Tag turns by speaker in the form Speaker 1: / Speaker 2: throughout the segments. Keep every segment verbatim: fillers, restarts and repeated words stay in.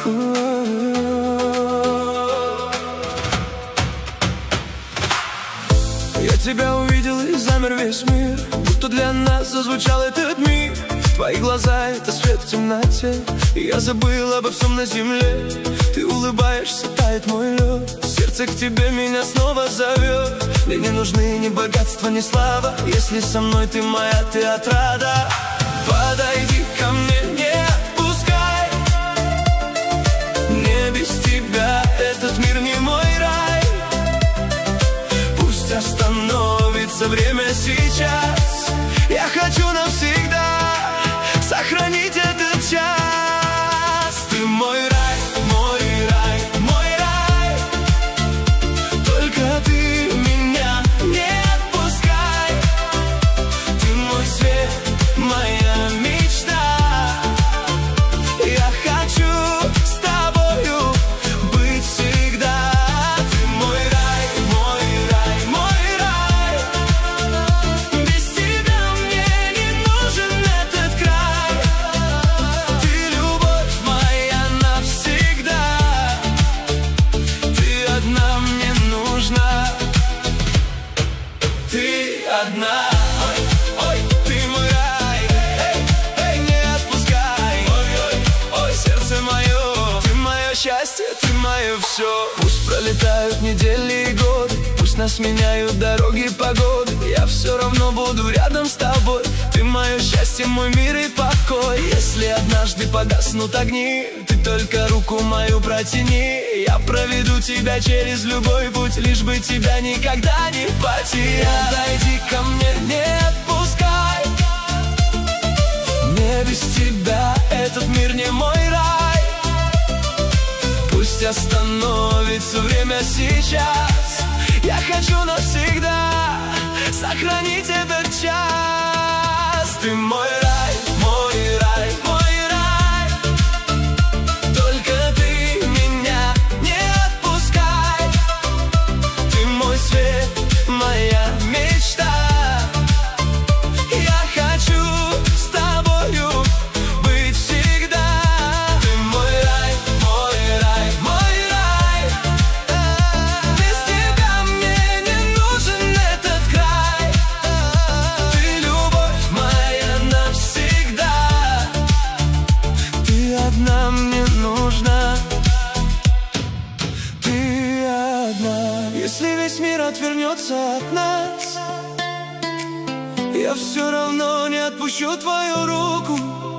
Speaker 1: Я тебя увидел и замер весь мир, будто для нас зазвучал этот миг. Твои глаза — это свет в темноте, и я забыл обо всем на земле. Ты улыбаешься, тает мой лед, сердце к тебе меня снова зовет. Мне не нужны ни богатства, ни слава, если со мной ты моя, ты отрада. Подойди ко мне, не отпускай, мне без тебя этот мир не мой рай. Пусть остановится время сейчас, я хочу навсегда сохранить этот час. Ты мой рай, мой рай, мой рай, только ты меня не отпускай. Ты мой свет, моя мечта, я хочу с тобою быть всегда. Ты мой рай, мой рай, мой рай, без тебя мне не нужен этот край. Ты любовь моя навсегда, ты одна мне нужна, ты одна. Ой, ой, ты мой рай, эй, эй, не отпускай. Ой, ой, ой, сердце мое, ты мое счастье, ты мое все. Пусть пролетают недели и годы, пусть нас меняют дороги, погоды, я все равно буду рядом с тобой. Ты мое счастье, мой мир и покой. Если однажды погаснут огни, ты только руку мою протяни, я проведу тебя через любой путь, лишь бы тебя никогда не потерять. Подойди ко мне, не отпускай, мне без тебя этот мир не мой рай. Пусть остановится время сейчас, я хочу навсегда сохранить этот час. Ты мой рай, мой рай, мой рай, только ты меня не отпускай. Ты мой свет, моя мечта, я хочу с тобою быть всегда. Ты мой рай, мой рай, мой рай, без тебя мне не нужен этот край. Ты любовь моя навсегда, ты одна мне нужна, ты одна. Если весь мир отвернется от нас, я все равно не отпущу твою руку.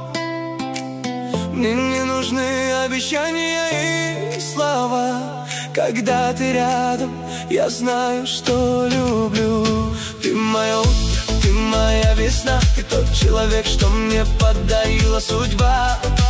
Speaker 1: Мне не нужны обещания и слова, когда ты рядом, я знаю, что люблю. Ты мое утро, ты моя весна, ты тот человек, что мне подарила судьба.